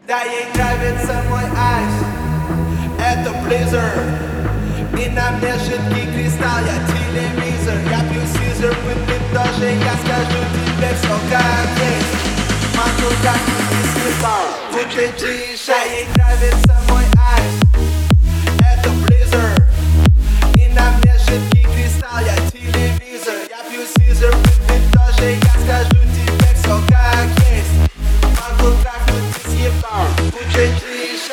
Да, ей нравится мой айс, это Blizzard. И на мне жидкий кристалл, я телевизор. Я пью сизер, выпить тоже, я скажу тебе все как есть. Могу как ты съебал, будто тише. Ей нравится мой айс, это Blizzard. И на мне жидкий кристалл, я телевизор. Я пью сизер, выпить тоже, я скажу тебе все как есть. Могу как ты съебал, будто тише.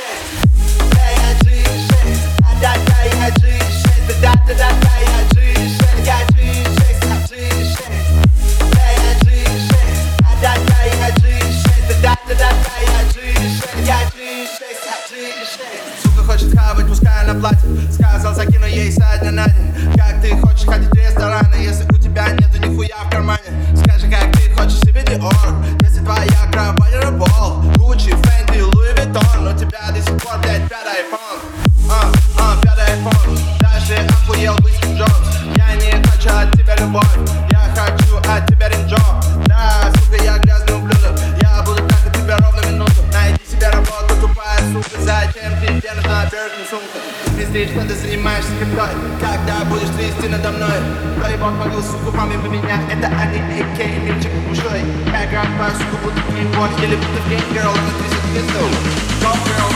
Сука хочет хавать, пускай она платит. Сказал, закину ей со дня на день. Как ты хочешь ходить в рестораны, если у тебя нету нихуя в кармане? Скажи, как ты хочешь себе Dior, если твоя кровать рыбол. Gucci, Fendi, Louis Vuitton. У тебя до сих пор, блядь, пятый iPhone. Пятый iPhone. Даже охуел бы Стив Джобс. Я не хочу от тебя любовь, я хочу от тебя ринджоп. Да, сука, я грязный ублюдок. Я буду трахать тебя ровно минуту. Найди себе работу, тупая сука. Зачем ты держишь на биржу сумку? Пиздишь, что ты занимаешься криптой. Когда будешь трясти надо мной? Твой бог могил суку маме поменять. Это они, а.к.а. Лимчик ушой. Я играю твою суку, будто клинбой. Или будто в Game Girl, она трясет пизду. Go girl,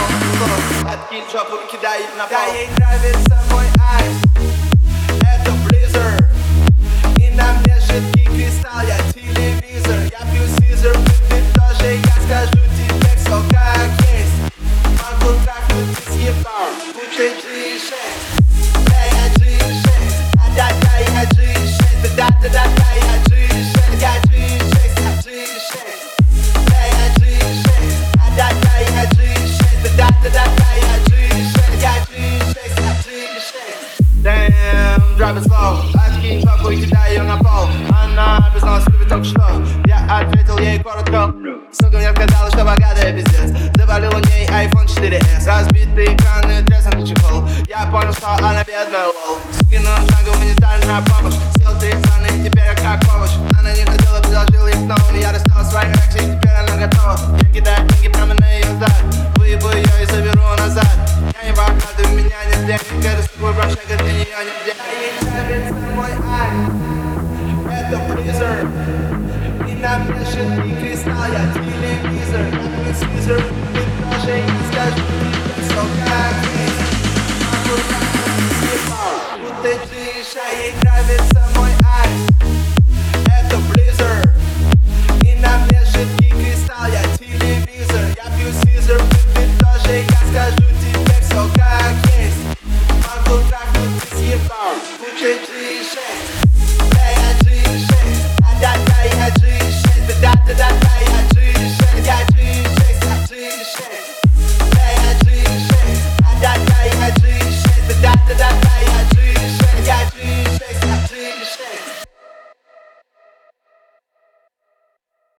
откинь жопу и кидай их на пол. Да, ей нравится мой айс, это Blizzard. И на мне жидкий кристалл, я телевизор. Я пью сизер, выпить тоже, я скажу тебе все как есть. Могу трахнуть ты съебал, будто G6. Да, я G6, да-да-да, я G6. Да-да-да-да, я G6, я G6, я G6. Да, я G6, да-да-да, я G6. Да-да-да-да, я G6, я G6, я G6. Damn, drop it slow. Откинь жопу и кидай ее на пол. Она призналась в любви только что. Я ответил ей коротко. Сука мне сказала, что богатая пиздец. Завалил у ней iPhone 4S. Разбитые экраны, треснутый чехол. Я понял, что она бедная, лол. Скинул шаг, гуманитарная помощь. Сел ты экраны, теперь я как овощ. Она не хотела, предложила их снова. Я достал свои реакции, теперь она готова. Я кидаю деньги прямо на ее зад. Выебу ее и заберу назад. Я не богатый, у меня нет денег. Это с тобой брошка, для нее нет денег. Ей нравится мой айс, это Blizzard. И на мне жидкий кристалл, я телевизор. Я пью сизер, выпить тоже, я скажу тебе все как есть. Могу как ты съебал, будто тише. Ей нравится мой айс, это Blizzard. И на мне жидкий кристалл, я телевизор. Я пью сизер, выпить тоже, я скажу тебе все как есть. Могу как ты съебал.